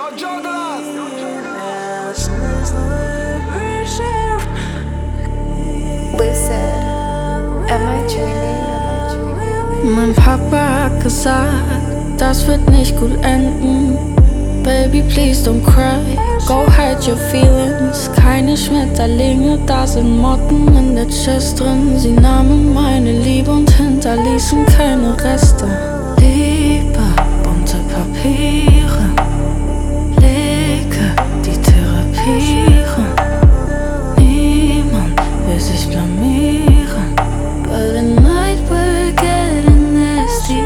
Mein Papa hat gesagt, das wird nicht gut enden. Baby, please don't cry, go hide your feelings. Keine Schmetterlinge, da sind Motten in der Chest drin. Sie nahmen meine Liebe und hinterließen keine Reste. Liebe, bunte Papiere, Lege, die therapieren. Niemand will sich blamieren, but the night will get nasty.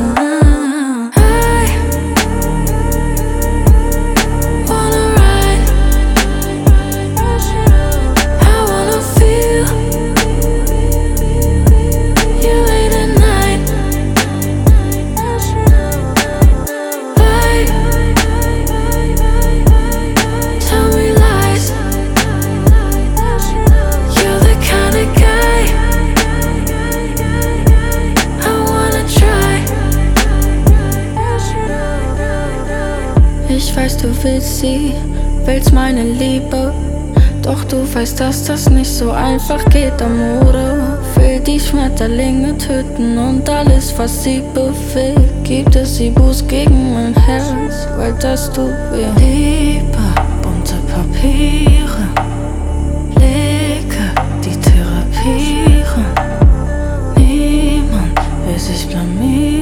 Ich weiß, du willst sie, willst meine Liebe. Doch du weißt, dass das nicht so einfach geht, Amore. Will die Schmetterlinge töten und alles, was sie bewegt. Gibt es Ibus gegen mein Herz, weil das tut weh. Liebe, bunte Papiere, Lege, die therapieren. Niemand will sich blamieren.